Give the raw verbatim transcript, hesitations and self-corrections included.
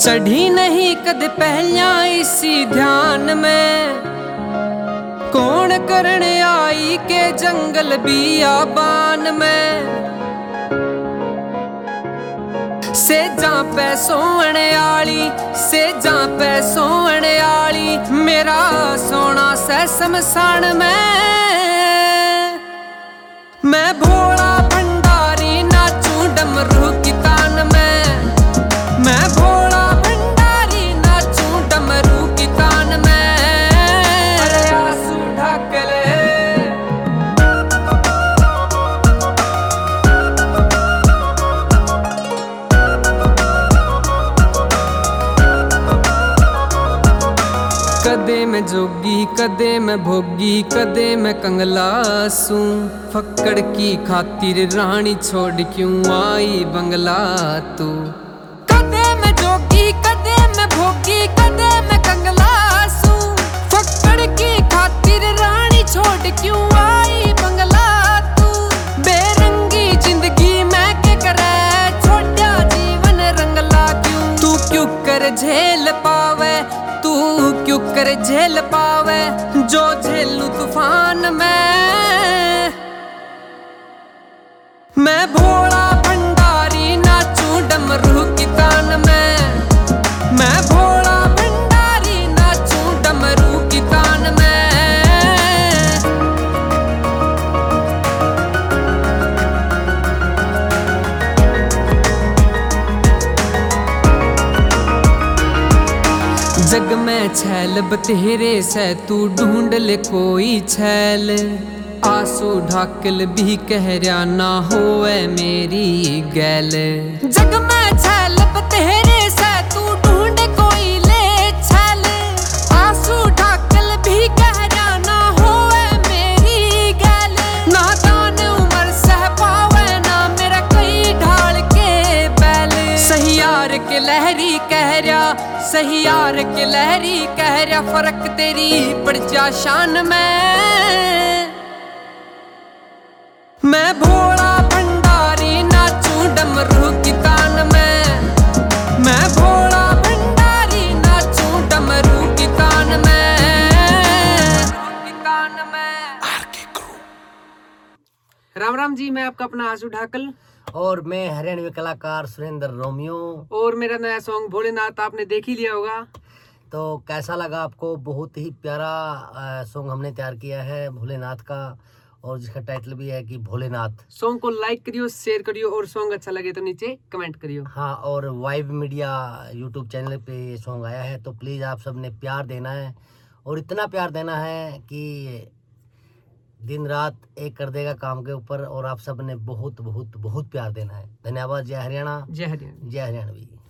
चढ़ी नहीं कद पहलिया इसी ध्यान में, कौन करने आई के जंगल बियाबान में। से जा पे सोने आली, से जा पे सोने आली, मेरा सोना से शमशान में। मैं भोला भंडारी नाचूं डमरू की तान में, मैं भोला भंडारी नाचूं डमरू की तान में। अरे आंसू ढक ले, कदे मैं जोगी कदे मैं भोगी कदे मैं कंगलासू। फक्कड़ की खातिर रानी छोड़ क्यों आई बंगला तू। कदे मैं जोगी कदे मैं भोगी कदे मैं कंगलासू। फक्कड़ की खातिर रानी छोड़ क्यों आई बंगला तू। बेरंगी जिंदगी मैं के करे छोटा जीवन रंगला क्यों। तू क्यों कर झेल पावे, तू क्यों कर झेल पावे जो झेलू तूफान में। मैं भोला भंडारी नाचूं डमरू की तान में, मैं भोला भंडारी नाचूं डमरू की तान में। जग में छैल बतेरे से तू ढूंढ ले कोई छैल। आंसू ढाकल भी कह रहा ना होए मेरी गैल। जग में छैल बतेरे से तू ढूंढ कोई ले छैल। आंसू ढाकल भी कह रहा ना होए मेरी गैल। नादान उम्र सह पावे ना मेरा कोई ढाल के बैल। सही यार के लहरी कह रहा, सही यार के लहरी कह रहा, फर्क तेरी पड़ जा शान में। मैं भोला भंडारी नाचूं डमरू की तान में, मैं भोला भंडारी नाचूं डमरू की तान में, की तान में। राम राम जी, मैं आपका अपना आंसू ढाकल और मैं हरियाणवी कलाकार सुरेंद्र रोमियो। और मेरा नया सॉन्ग भोलेनाथ आपने देख ही लिया होगा। तो कैसा लगा आपको? बहुत ही प्यारा सॉन्ग हमने तैयार किया है भोलेनाथ का, और जिसका टाइटल भी है कि भोलेनाथ। सॉन्ग को लाइक करियो, शेयर करियो, और सॉन्ग अच्छा लगे तो नीचे कमेंट करियो। हाँ, और वाइब मीडिया यूट्यूब चैनल पे ये सॉन्ग आया है, तो प्लीज़ आप सब ने प्यार देना है, और इतना प्यार देना है कि दिन रात एक कर देगा काम के ऊपर। और आप सब ने बहुत बहुत बहुत प्यार देना है। धन्यवाद। जय हरियाणा, जय हरियाणा, जय हरियाणवी।